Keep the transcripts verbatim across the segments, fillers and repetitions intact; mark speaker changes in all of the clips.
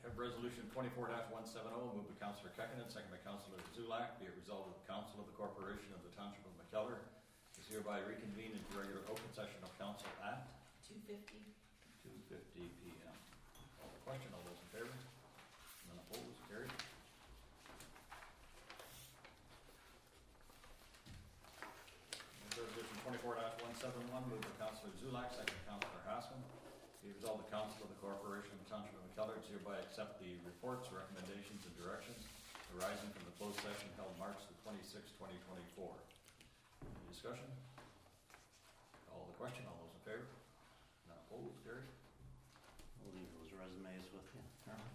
Speaker 1: Have resolution twenty-four one seventy, moved by Councillor Kekkonen, second by Councillor Zulak. Be it resolved that the Council of the Corporation of the Township of McKellar is hereby reconvened into regular open session of Council at
Speaker 2: two fifty.
Speaker 1: two fifty p m Call the question. All those in favor? None opposed? Carried. Resolution twenty-four one seventy-one, moved by Councillor Zulak, second by Councillor Haskell. Be it resolved the Council of the Corporation of the Township of McKellar is hereby accept the reports, recommendations, and directions arising from the closed session held March the twenty-sixth, twenty twenty-four. Any discussion? Call the question. All those in favor? None opposed? Carried.
Speaker 3: We'll leave those resumes with you.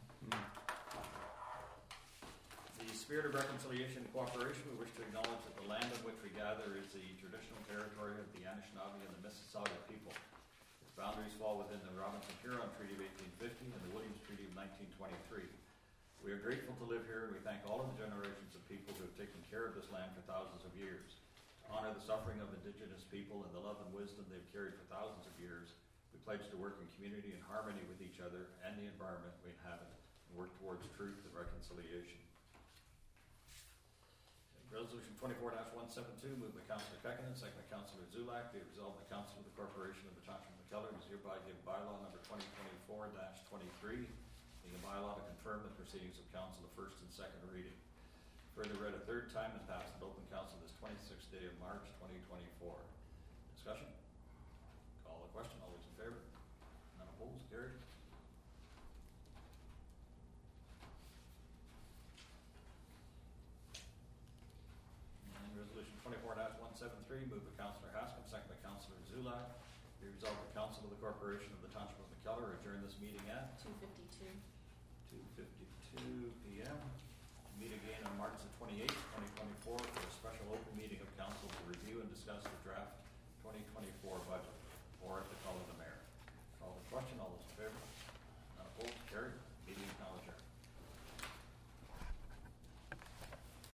Speaker 1: The spirit of reconciliation and cooperation, we wish to acknowledge that the land on which we gather is the traditional territory of the Anishinaabe and the Mississauga people. Its boundaries fall within the Robinson-Huron Treaty of eighteen fifty and the Williams Treaty of nineteen twenty-three. We are grateful to live here, and we thank all of the generations of people who have taken care of this land for thousands of years. To honor the suffering of Indigenous people and the love and wisdom they've carried for thousands of years, we pledge to work in community and harmony with each other and the environment we inhabit, and work towards truth and reconciliation. Resolution twenty-four one seventy-two, moved by Councillor Kekkonen, second by Councillor Zulak. Be it resolved the Council of the Corporation of the Township of McKellar is hereby give bylaw number twenty twenty-four twenty-three, being a bylaw to confirm the proceedings of council the first and second reading. Further read a third time and passed at open council this twenty-sixth day of March twenty twenty-four. Discussion? Call the question. All those in favor? None opposed? Carried. And resolution twenty-four one seventy-three, moved by Councillor Haskell, second by Councillor Zulak. Be resolved the Council of the Corporation of the Township of McKellar adjourn this meeting at
Speaker 2: two fifty-two.
Speaker 1: two fifty-two p m Meet again on March the twenty-eighth, twenty twenty-four for a special open meeting of council to review and discuss the draft twenty twenty-four budget, or at the call of the